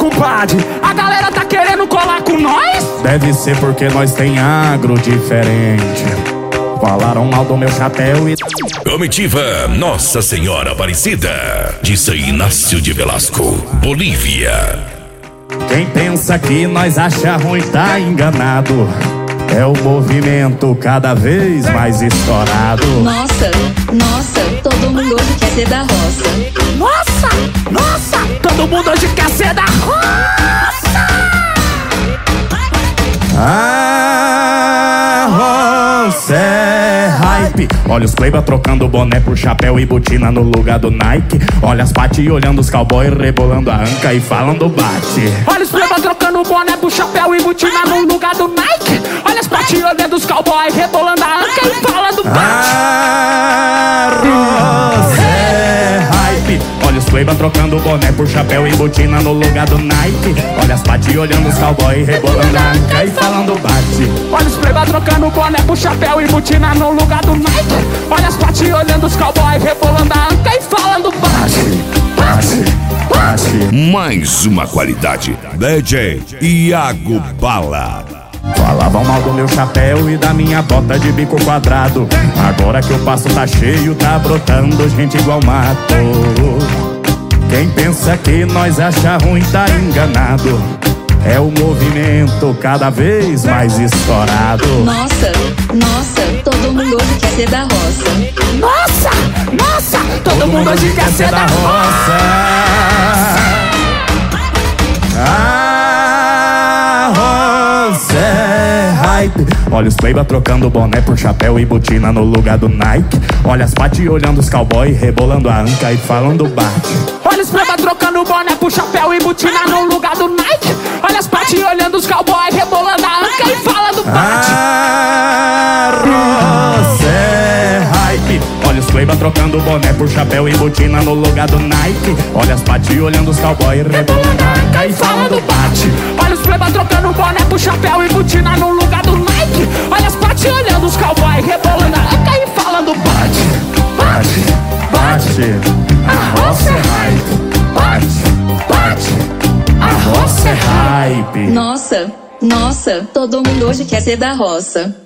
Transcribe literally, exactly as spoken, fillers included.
compadre, a galera tá querendo colar com nós? Deve ser porque nós tem agro diferente. Falaram mal do meu chapéu e... Comitiva Nossa Senhora Aparecida, de São Inácio de Velasco, Bolívia. Quem pensa que nós acha ruim tá enganado. É o movimento cada vez mais estourado. Nossa, nossa, todo mundo hoje quer ser da roça. Nossa, nossa, todo mundo hoje quer ser da roça. A roça é hype. Olha os playba trocando boné por chapéu e botina no lugar do Nike. Olha as pati olhando os cowboy rebolando a anca e falando bate. Olha os playba trocando boné por chapéu e botina no lugar do Nike. Olha as pati olhando os cowboy rebolando a anca e falando bate. A roça é hype. Olha os playba trocando boné por chapéu e botina no lugar do Nike. Olha as pati olhando os cowboy rebolando a anca e falando bate. Olha os playba trocando boné por chapéu e botina no lugar do Nike. Olha as pati olhando os cowboy rebolando a anca e falando bate, bate, bate. Mais uma qualidade, D J Iago Bala. Falavam mal do meu chapéu e da minha bota de bico quadrado. Agora que o passo tá cheio, tá brotando gente igual mato. Quem pensa que nós acha ruim tá enganado. É o movimento cada vez mais estourado. Nossa, nossa, todo mundo hoje quer ser da roça. Nossa, nossa, todo, todo mundo hoje quer ser da roça. A roça é hype. Olha os playba trocando boné por chapéu e botina no lugar do Nike. Olha as pati olhando os cowboy rebolando a anca e falando bate. Olha os playba trocando boné por chapéu e botina no lugar do Nike. Olha as pati olhando os cowboy rebolando a anca e falando bate. A roça é hype. Olha os playba trocando boné por chapéu e botina no lugar do Nike. Olha as pati olhando os cowboy rebolando a anca e falando bate. Olha os playba trocando boné por chapéu e botina no lugar do Nike. Olha as pati olhando os cowboy rebolando a anca e falando bate, bate, bate. A roça é hype. Bate, bate. A roça é hype. Nossa, nossa, todo mundo hoje quer ser da roça.